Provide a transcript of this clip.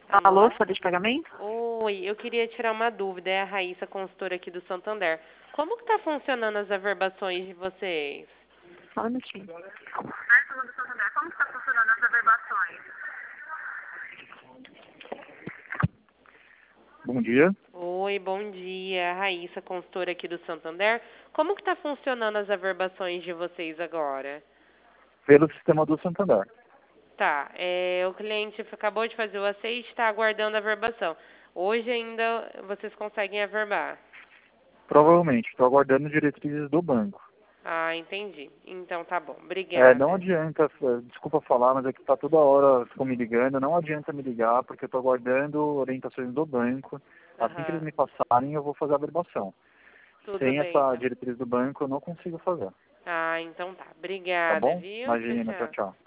Alô? Alô, folha de pagamento? Oi, eu queria tirar uma dúvida. É a Raíssa, consultora aqui do Santander. Como que tá funcionando as averbações de vocês? Só um minutinho. Bom dia. Oi, bom dia. Raíssa, consultora aqui do Santander. Como que tá funcionando as averbações de vocês agora? Pelo sistema do Santander. Tá, o cliente acabou de fazer o aceite e está aguardando a averbação. Hoje ainda vocês conseguem averbar? Provavelmente. Estou aguardando diretrizes do banco. Ah, entendi. Então tá bom. Obrigada. Não adianta, desculpa falar, mas é que tá toda hora ficam me ligando. Não adianta me ligar, porque eu estou aguardando orientações do banco. Assim que eles me passarem, eu vou fazer a averbação. Tudo Sem bem, essa então. diretriz do banco, eu não consigo fazer. Ah, então tá. Tá Obrigada, bom? viu? Imagina, tchau, Tchau. tchau.